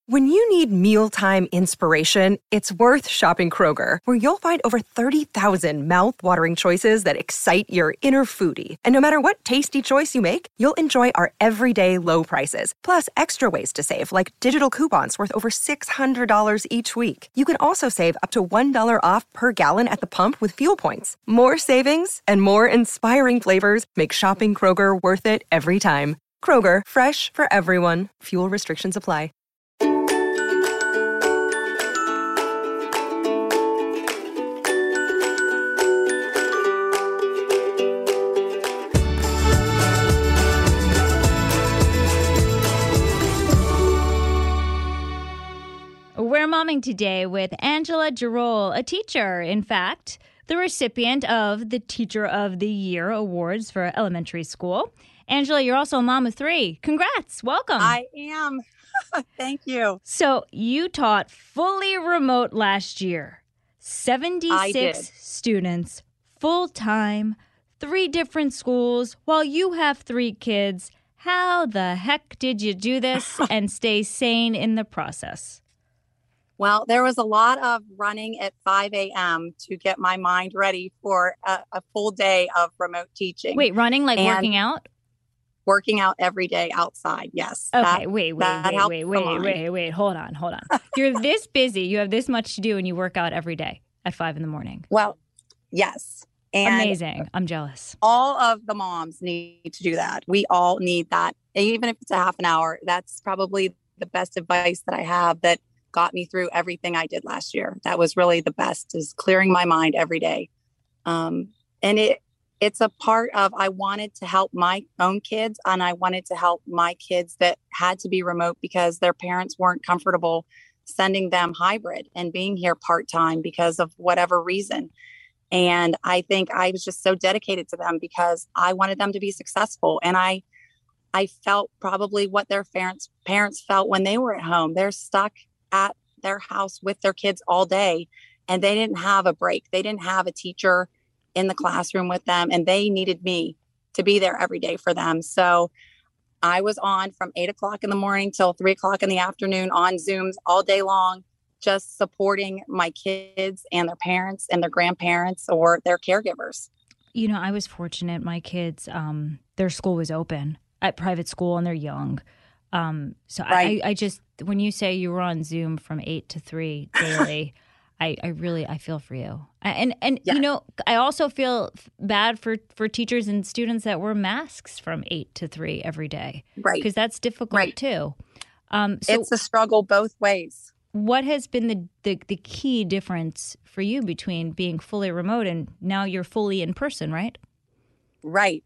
When you need mealtime inspiration, it's worth shopping Kroger, where you'll find over 30,000 mouth-watering choices that excite your inner foodie. And no matter what tasty choice you make, you'll enjoy our everyday low prices, plus extra ways to save, like digital coupons worth over $600 each week. You can also save up to $1 off per gallon at the pump with fuel points. More savings and more inspiring flavors make shopping Kroger worth it every time. Kroger, fresh for everyone. Fuel restrictions apply. We're momming today with Angela Girol, a teacher, in fact, the recipient of the Teacher of the Year awards for elementary school. Angela, you're also a mom of 3. Congrats. Welcome. I am. Thank you. So you taught fully remote last year. 76 students, full-time, 3 different schools, while you have 3 kids. How the heck did you do this and stay sane in the process? Well, there was a lot of running at 5 a.m. to get my mind ready for a full day of remote teaching. Wait, running like working out? Working out every day outside, yes. Okay, wait. Hold on. You're this busy. You have this much to do and you work out every day at 5 in the morning. Well, yes. And amazing. I'm jealous. All of the moms need to do that. We all need that. Even if it's a half an hour, that's probably the best advice that I have that got me through everything I did last year. That was really the best, is clearing my mind every day. And it's a part of, I wanted to help my own kids, and I wanted to help my kids that had to be remote because their parents weren't comfortable sending them hybrid and being here part-time because of whatever reason. And I think I was just so dedicated to them because I wanted them to be successful. And I felt probably what their parents felt when they were at home. They're stuck at their house with their kids all day, and they didn't have a break. They didn't have a teacher in the classroom with them, and they needed me to be there every day for them. So I was on from 8 o'clock in the morning till 3 o'clock in the afternoon on Zooms all day long, just supporting my kids and their parents and their grandparents or their caregivers. You know, I was fortunate. My kids, their school was open at private school, and they're young. So right. I just, when you say you were on Zoom from 8 to 3 daily, I feel for you. And yeah. You know, I also feel bad for teachers and students that wear masks from 8 to 3 every day. Right. Because that's difficult too. So it's a struggle both ways. What has been the key difference for you between being fully remote and now you're fully in person, right? Right.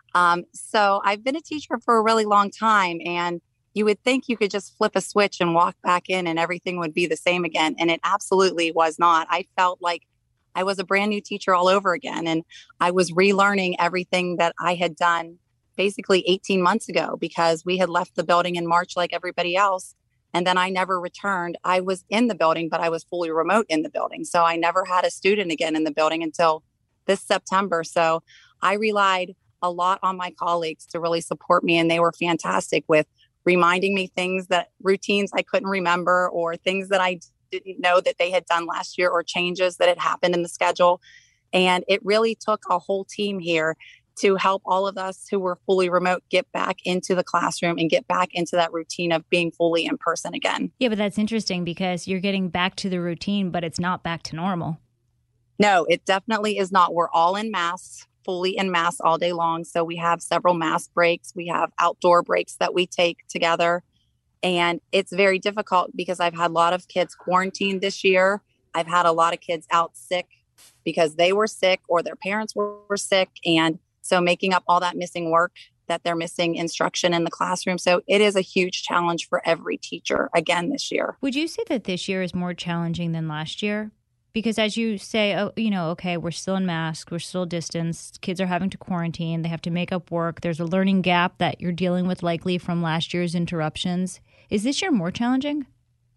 So I've been a teacher for a really long time, and you would think you could just flip a switch and walk back in and everything would be the same again. And it absolutely was not. I felt like I was a brand new teacher all over again. And I was relearning everything that I had done basically 18 months ago, because we had left the building in March like everybody else. And then I never returned. I was in the building, but I was fully remote in the building. So I never had a student again in the building until this September. So I relied a lot on my colleagues to really support me. And they were fantastic with reminding me routines I couldn't remember, or things that I didn't know that they had done last year, or changes that had happened in the schedule. And it really took a whole team here to help all of us who were fully remote get back into the classroom and get back into that routine of being fully in person again. Yeah, but that's interesting because you're getting back to the routine, but it's not back to normal. No, it definitely is not. We're all in masks, fully in masks all day long. So we have several mask breaks. We have outdoor breaks that we take together. And it's very difficult because I've had a lot of kids quarantined this year. I've had a lot of kids out sick because they were sick or their parents were sick. And so making up all that missing work, that they're missing instruction in the classroom. So it is a huge challenge for every teacher again this year. Would you say that this year is more challenging than last year? Because as you say, okay, we're still in masks, we're still distanced, kids are having to quarantine, they have to make up work. There's a learning gap that you're dealing with likely from last year's interruptions. Is this year more challenging?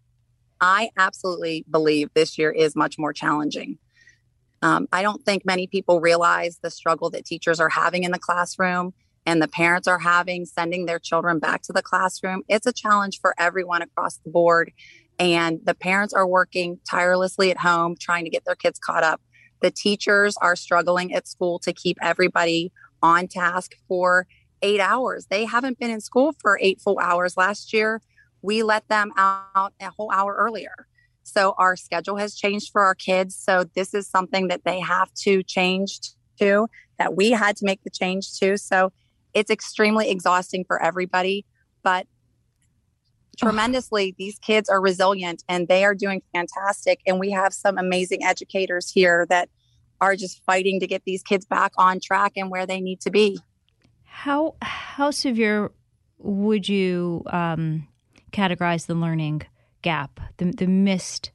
I absolutely believe this year is much more challenging. I don't think many people realize the struggle that teachers are having in the classroom. and the parents are sending their children back to the classroom, it's a challenge for everyone across the board. And the parents are working tirelessly at home, trying to get their kids caught up. The teachers are struggling at school to keep everybody on task for 8 hours. They haven't been in school for 8 full hours. Last year, we let them out a whole hour earlier. So our schedule has changed for our kids. So this is something that they have to change to, that we had to make the change to. So it's extremely exhausting for everybody, but tremendously, these kids are resilient and they are doing fantastic. And we have some amazing educators here that are just fighting to get these kids back on track and where they need to be. How severe would you categorize the learning gap, the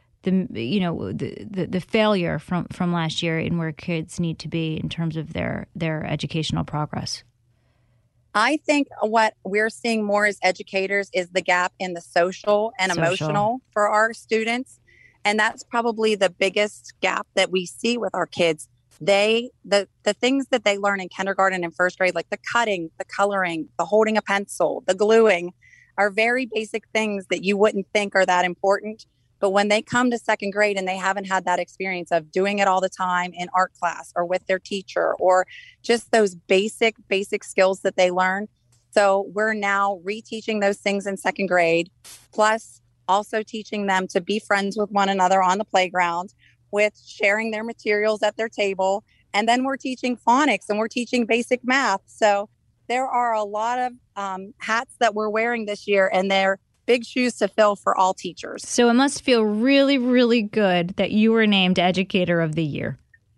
failure from last year in where kids need to be in terms of their educational progress? I think what we're seeing more as educators is the gap in the social and emotional for our students. And that's probably the biggest gap that we see with our kids. The things that they learn in kindergarten and first grade, like the cutting, the coloring, the holding a pencil, the gluing, are very basic things that you wouldn't think are that important. But when they come to second grade and they haven't had that experience of doing it all the time in art class or with their teacher, or just those basic skills that they learn. So we're now reteaching those things in second grade, plus also teaching them to be friends with one another on the playground, with sharing their materials at their table. And then we're teaching phonics and we're teaching basic math. So there are a lot of hats that we're wearing this year, and they're big shoes to fill for all teachers. So it must feel really, really good that you were named Educator of the Year.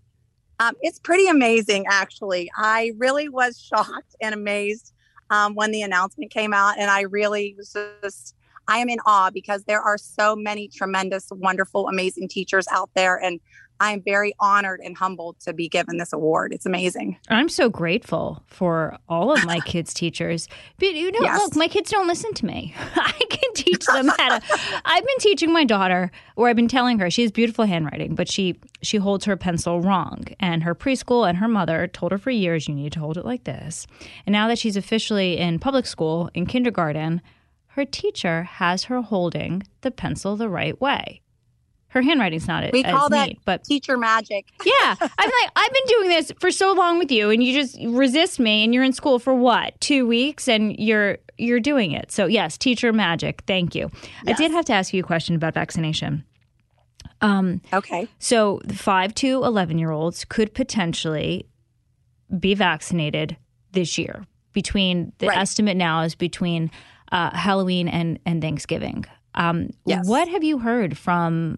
It's pretty amazing, actually. I really was shocked and amazed when the announcement came out. And I really was I am in awe because there are so many tremendous, wonderful, amazing teachers out there. And I'm very honored and humbled to be given this award. It's amazing. I'm so grateful for all of my kids' teachers. But look, my kids don't listen to me. I can teach them how to. I've been teaching my daughter, or I've been telling her, she has beautiful handwriting, but she holds her pencil wrong. And her preschool and her mother told her for years, you need to hold it like this. And now that she's officially in public school, in kindergarten, her teacher has her holding the pencil the right way. Her handwriting's not we call as that neat, but teacher magic. Yeah. I'm like, I've been doing this for so long with you, and you just resist me, and you're in school for what, 2 weeks, and you're doing it. So yes, teacher magic. Thank you. Yes. I did have to ask you a question about vaccination. Okay. So 5 to 11-year-olds could potentially be vaccinated this year. The estimate now is between Halloween and Thanksgiving. Yes. What have you heard from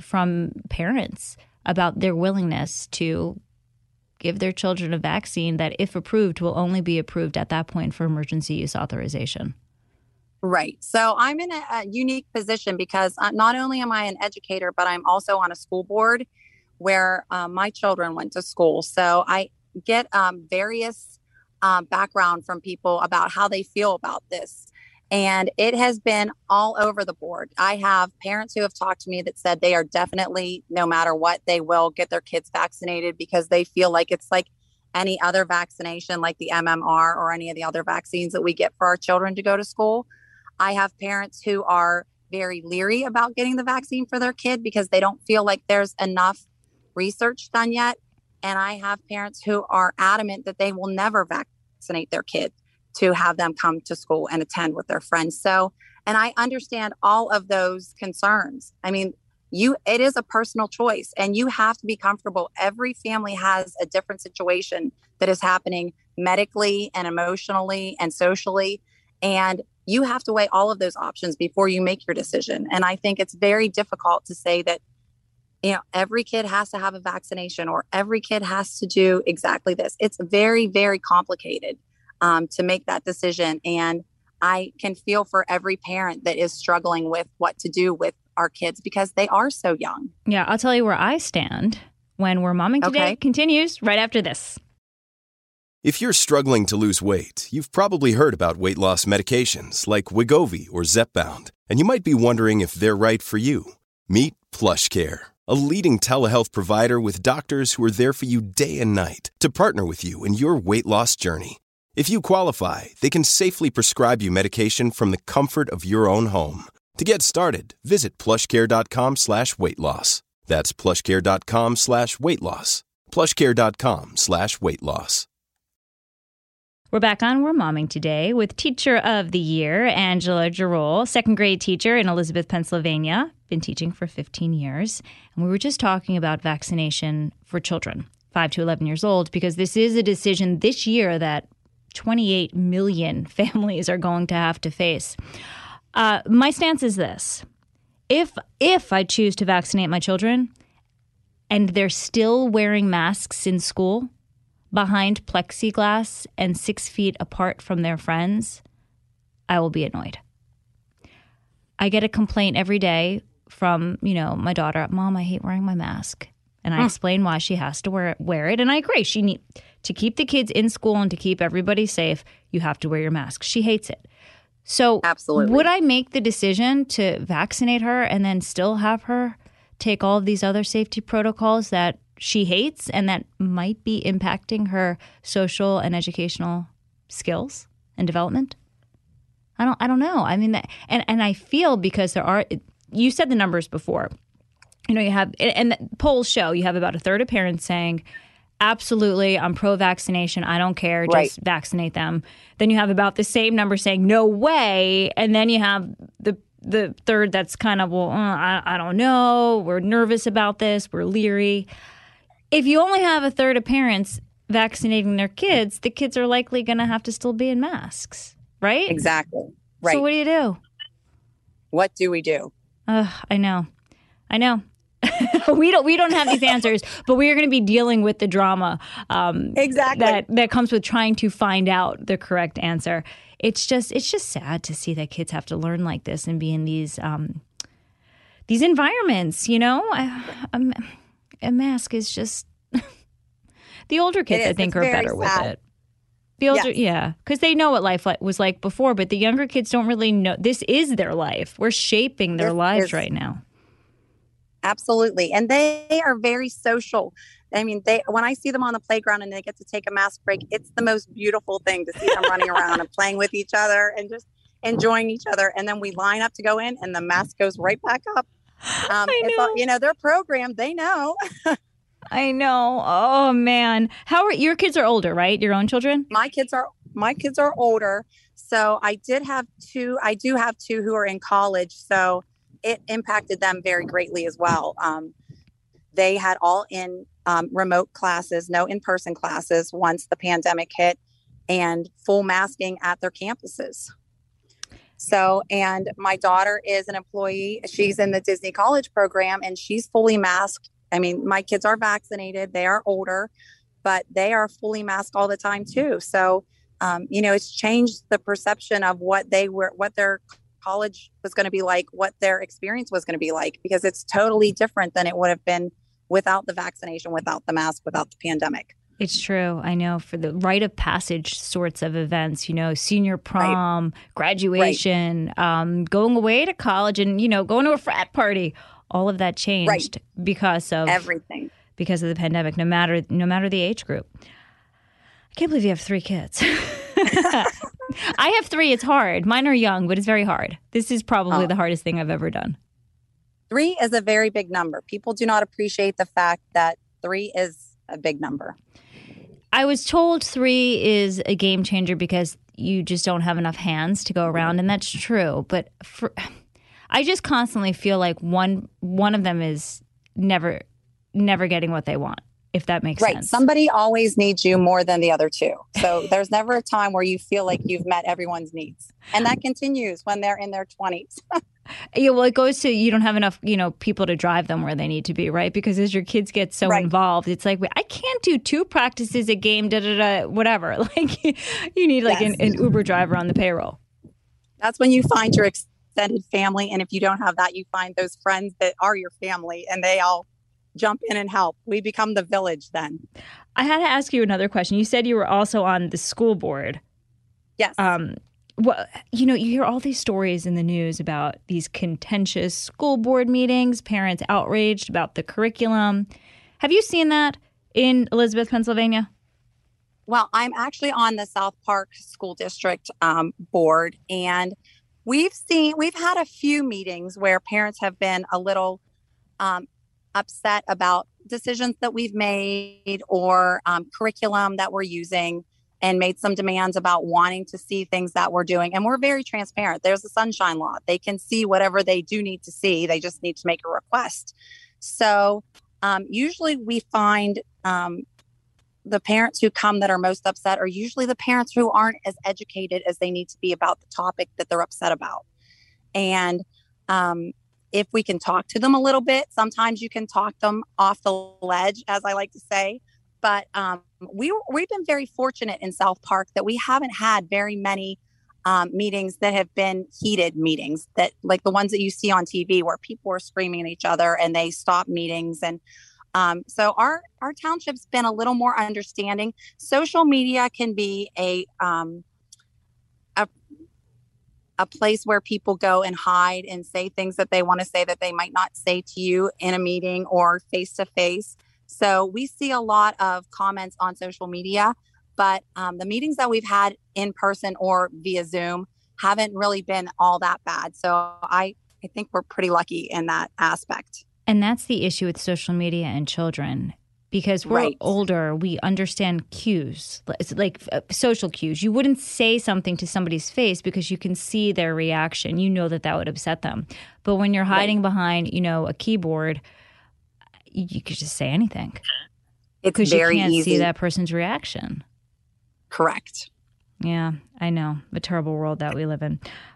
parents about their willingness to give their children a vaccine that, if approved, will only be approved at that point for emergency use authorization? Right. So I'm in a unique position because not only am I an educator, but I'm also on a school board where my children went to school. So I get various background from people about how they feel about this. And it has been all over the board. I have parents who have talked to me that said they are definitely, no matter what, they will get their kids vaccinated because they feel like it's like any other vaccination, like the MMR or any of the other vaccines that we get for our children to go to school. I have parents who are very leery about getting the vaccine for their kid because they don't feel like there's enough research done yet. And I have parents who are adamant that they will never vaccinate their kid to have them come to school and attend with their friends. So, and I understand all of those concerns. I mean, it is a personal choice and you have to be comfortable. Every family has a different situation that is happening medically and emotionally and socially. And you have to weigh all of those options before you make your decision. And I think it's very difficult to say that, every kid has to have a vaccination or every kid has to do exactly this. It's very, very complicated to make that decision. And I can feel for every parent that is struggling with what to do with our kids because they are so young. Yeah, I'll tell you where I stand when We're Momming Today continues right after this. If you're struggling to lose weight, you've probably heard about weight loss medications like Wegovy or Zepbound, and you might be wondering if they're right for you. Meet PlushCare, a leading telehealth provider with doctors who are there for you day and night to partner with you in your weight loss journey. If you qualify, they can safely prescribe you medication from the comfort of your own home. To get started, visit plushcare.com/weight-loss. That's plushcare.com/weight-loss. plushcare.com/weight-loss. We're back on We're Momming today with Teacher of the Year, Angela Girol, second grade teacher in Elizabeth, Pennsylvania. Been teaching for 15 years. And we were just talking about vaccination for children, 5 to 11 years old, because this is a decision this year that 28 million families are going to have to face. My stance is this. If I choose to vaccinate my children and they're still wearing masks in school, behind plexiglass and 6 feet apart from their friends, I will be annoyed. I get a complaint every day from, my daughter, Mom, I hate wearing my mask. And I explain why she has to wear it. And I agree. She need to keep the kids in school and to keep everybody safe, you have to wear your mask. She hates it. So absolutely, would I make the decision to vaccinate her and then still have her take all of these other safety protocols that she hates and that might be impacting her social and educational skills and development? I don't know. I mean, and I feel because you said the numbers before. You have, and polls show you have about a third of parents saying, absolutely, I'm pro-vaccination. I don't care. Just vaccinate them. Then you have about the same number saying, no way. And then you have the third that's kind of, I don't know. We're nervous about this. We're leery. If you only have a third of parents vaccinating their kids, the kids are likely going to have to still be in masks, right? Exactly. Right. So what do you do? What do we do? I know. we don't have these answers, but we are going to be dealing with the drama exactly that comes with trying to find out the correct answer. It's just sad to see that kids have to learn like this and be in these environments. A mask is just the older kids, I think, are better with it. The older, yeah, because they know what life was like before, but the younger kids don't really know. This is their life. We're shaping their lives right now. Absolutely. And they are very social. I mean, when I see them on the playground and they get to take a mask break, it's the most beautiful thing to see them running around and playing with each other and just enjoying each other. And then we line up to go in and the mask goes right back up. It's all, they're programmed. They know. I know. Oh, man. Your kids are older, right? Your own children? My kids are older. So I do have two who are in college. So it impacted them very greatly as well. They had all in remote classes, no in-person classes once the pandemic hit, and full masking at their campuses. So, and my daughter is an employee. She's in the Disney College program and she's fully masked. I mean, my kids are vaccinated. They are older, but they are fully masked all the time too. So, it's changed the perception of what their college was going to be like, what their experience was going to be like, because it's totally different than it would have been without the vaccination, without the mask, without the pandemic. It's true. I know, for the rite of passage sorts of events, senior prom, graduation, going away to college and, going to a frat party, all of that changed because of everything, because of the pandemic, no matter the age group. I can't believe you have 3 kids. I have 3. It's hard. Mine are young, but it's very hard. This is probably the hardest thing I've ever done. 3 is a very big number. People do not appreciate the fact that 3 is a big number. I was told 3 is a game changer because you just don't have enough hands to go around, and that's true. But I just constantly feel like one of them is never getting what they want, if that makes sense. Somebody always needs you more than the other 2. So there's never a time where you feel like you've met everyone's needs. And that continues when they're in their 20s. Yeah, well, it goes to you don't have enough, people to drive them where they need to be, right? Because as your kids get so involved, it's like, wait, I can't do 2 practices a game, whatever. Like you need an Uber driver on the payroll. That's when you find your extended family. And if you don't have that, you find those friends that are your family and they all jump in and help. We become the village then. I had to ask you another question. You said you were also on the school board. Yes. Well, you hear all these stories in the news about these contentious school board meetings, parents outraged about the curriculum. Have you seen that in Elizabeth, Pennsylvania? Well, I'm actually on the South Park School District board, and we've had a few meetings where parents have been a little upset about decisions that we've made or curriculum that we're using, and made some demands about wanting to see things that we're doing. And we're very transparent. There's a sunshine law. They can see whatever they do need to see. They just need to make a request. So usually we find the parents who come that are most upset are usually the parents who aren't as educated as they need to be about the topic that they're upset about. And if we can talk to them a little bit, sometimes you can talk them off the ledge, as I like to say. But we've been very fortunate in South Park that we haven't had very many meetings that have been heated meetings, that like the ones that you see on TV where people are screaming at each other and they stop meetings. And so our township's been a little more understanding. Social media can be a place where people go and hide and say things that they want to say that they might not say to you in a meeting or face to face. So we see a lot of comments on social media, but the meetings that we've had in person or via Zoom haven't really been all that bad. So I think we're pretty lucky in that aspect. And that's the issue with social media and children. Because we're older, we understand cues. It's like social cues. You wouldn't say something to somebody's face because you can see their reaction. You know that would upset them. But when you're hiding behind, a keyboard, you could just say anything. It's very you can't easy. See that person's reaction. Correct. Yeah, I know. A terrible world that we live in.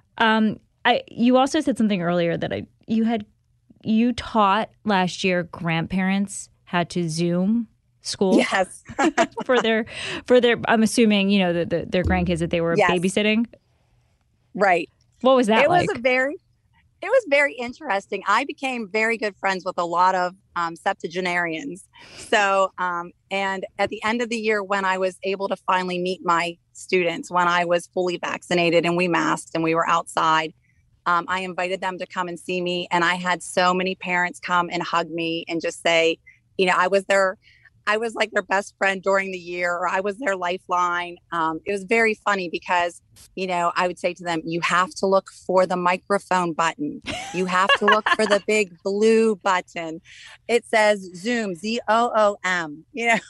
You also said something earlier that you taught last year grandparents how to Zoom school. Yes. for their I'm assuming, their grandkids that they were babysitting. Right. What was that like? It was very interesting. I became very good friends with a lot of septuagenarians. So, and at the end of the year, when I was able to finally meet my students, when I was fully vaccinated and we masked and we were outside, I invited them to come and see me. And I had so many parents come and hug me and just say, I was like their best friend during the year, or I was their lifeline. It was very funny because, I would say to them, you have to look for the microphone button. You have to look for the big blue button. It says Zoom, ZOOM,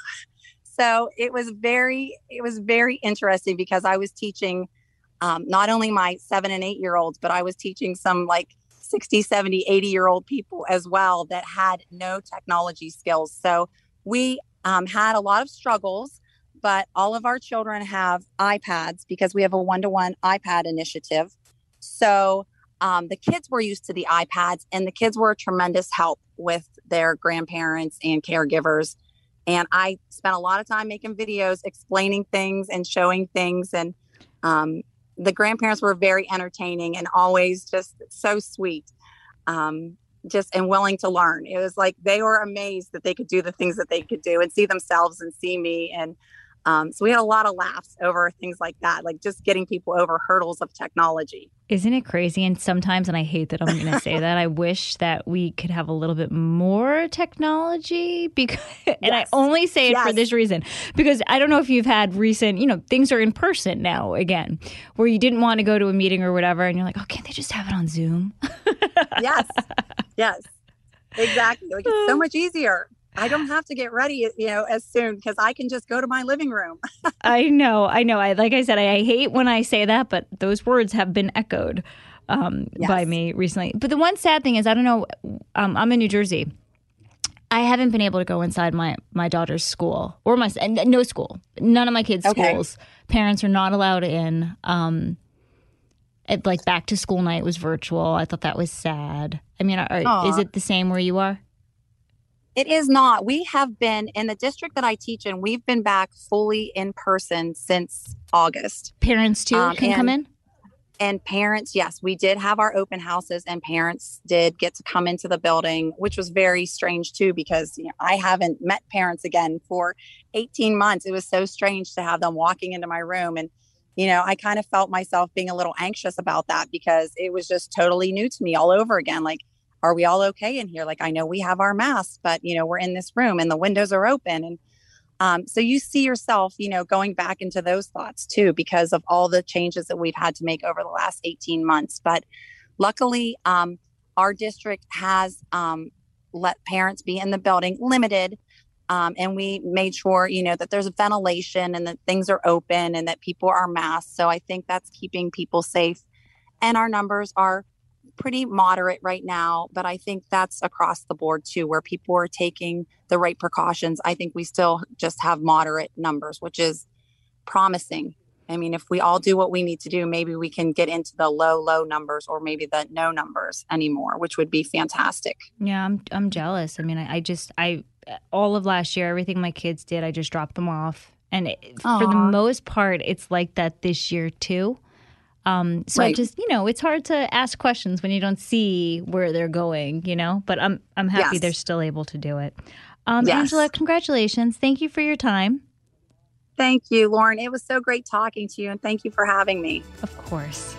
So it was very interesting because I was teaching not only my 7 and 8 year olds, but I was teaching some like 60, 70, 80-year-old people as well that had no technology skills. So we had a lot of struggles, but all of our children have iPads because we have a 1-to-1 iPad initiative. So the kids were used to the iPads, and the kids were a tremendous help with their grandparents and caregivers. And I spent a lot of time making videos, explaining things and showing things. And the grandparents were very entertaining and always just so sweet, and willing to learn. It was like they were amazed that they could do the things that they could do and see themselves and see me. And so we had a lot of laughs over things like that, like just getting people over hurdles of technology. Isn't it crazy? And sometimes, and I hate that I'm going to say that, I wish that we could have a little bit more technology. And I only say it for this reason, because I don't know if you've had recent, things are in person now again, where you didn't want to go to a meeting or whatever. And you're like, oh, can't they just have it on Zoom? Yes, exactly. Like it's so much easier. I don't have to get ready, as soon because I can just go to my living room. I know. Like I said, I hate when I say that, but those words have been echoed by me recently. But the one sad thing is, I don't know, I'm in New Jersey. I haven't been able to go inside my daughter's school or no school. None of my kids' schools. Parents are not allowed in. Like back to school night was virtual. I thought that was sad. I mean, is it the same where you are? It is not. We have been in the district that I teach in. We've been back fully in person since August. Parents too can come in? And parents, yes, we did have our open houses and parents did get to come into the building, which was very strange too, because I haven't met parents again for 18 months. It was so strange to have them walking into my room. And, I kind of felt myself being a little anxious about that because it was just totally new to me all over again. Like, are we all okay in here? Like, I know we have our masks, but we're in this room and the windows are open. So you see yourself, going back into those thoughts too, because of all the changes that we've had to make over the last 18 months. But luckily, our district has let parents be in the building, limited. And we made sure, that there's ventilation and that things are open and that people are masked. So I think that's keeping people safe. And our numbers are pretty moderate right now, but I think that's across the board too, where people are taking the right precautions. I think we still just have moderate numbers, which is promising. I mean, if we all do what we need to do, maybe we can get into the low numbers or maybe the no numbers anymore, which would be fantastic. Yeah, I'm jealous. I mean, I all of last year, everything my kids did, I just dropped them off. And for the most part, it's like that this year too. So right. I just, it's hard to ask questions when you don't see where they're going, but I'm happy they're still able to do it. Angela, congratulations. Thank you for your time. Thank you, Lauren. It was so great talking to you, and thank you for having me. Of course.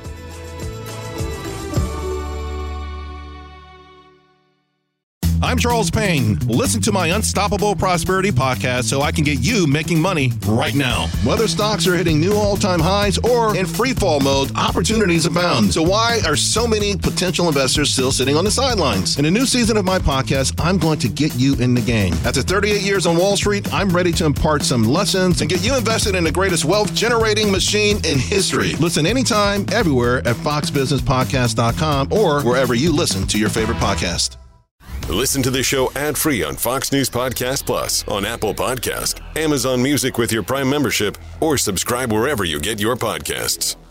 I'm Charles Payne. Listen to my Unstoppable Prosperity podcast so I can get you making money right now. Whether stocks are hitting new all-time highs or in free-fall mode, opportunities abound. So why are so many potential investors still sitting on the sidelines? In a new season of my podcast, I'm going to get you in the game. After 38 years on Wall Street, I'm ready to impart some lessons and get you invested in the greatest wealth-generating machine in history. Listen anytime, everywhere at foxbusinesspodcast.com or wherever you listen to your favorite podcast. Listen to the show ad-free on Fox News Podcast Plus, on Apple Podcast, Amazon Music with your Prime membership, or subscribe wherever you get your podcasts.